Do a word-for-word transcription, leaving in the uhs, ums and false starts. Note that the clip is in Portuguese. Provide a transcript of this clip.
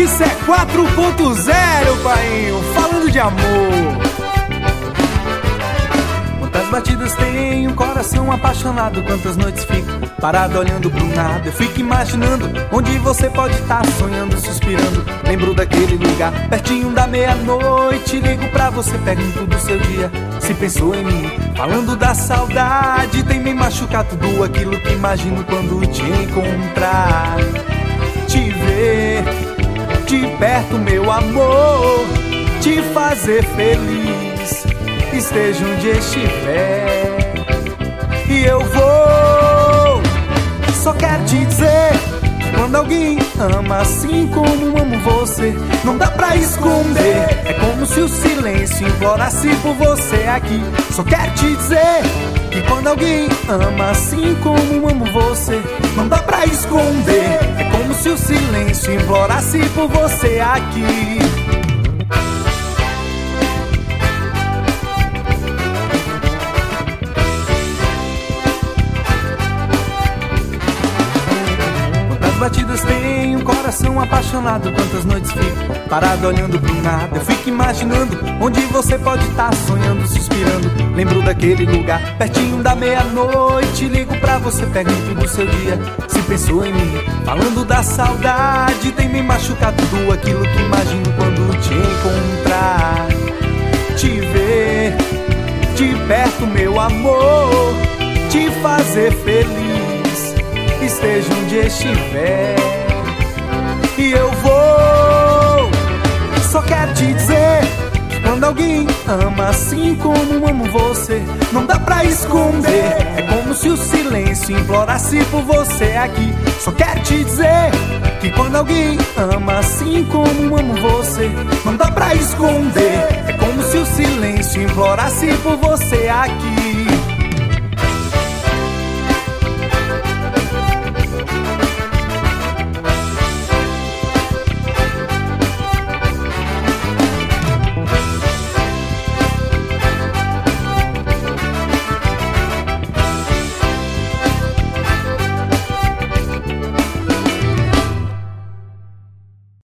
Isso é quatro ponto zero, painho, falando de amor. Quantas batidas tem um coração apaixonado, quantas noites fico parado olhando pro nada. Eu fico imaginando onde você pode estar, sonhando, suspirando. Lembro daquele lugar, pertinho da meia-noite. Ligo pra você, pergunto do seu dia, se pensou em mim. Falando da saudade, tem me machucar tudo aquilo que imagino quando te encontrar. Te ver de perto, meu amor, te fazer feliz, esteja onde estiver. E eu vou, só quero te dizer que quando alguém ama assim como amo você, não dá pra esconder. É como se o silêncio implorasse por você aqui. Só quero te dizer que quando alguém ama assim como amo você, não dá pra esconder. É como se o silêncio implorasse por você aqui. Batidas tem um coração apaixonado, quantas noites fico parado olhando pro nada. Eu fico imaginando onde você pode estar, sonhando, suspirando. Lembro daquele lugar, pertinho da meia-noite. Ligo pra você, pergunto do seu dia, se pensou em mim. Falando da saudade, tem me machucar tudo aquilo que imagino quando te encontrar. Te ver de perto, meu amor, te fazer feliz, esteja onde estiver. E eu vou, só quero te dizer que quando alguém ama assim como amo você, não dá pra esconder. É como se o silêncio implorasse por você aqui. Só quero te dizer que quando alguém ama assim como amo você, não dá pra esconder. É como se o silêncio implorasse por você aqui.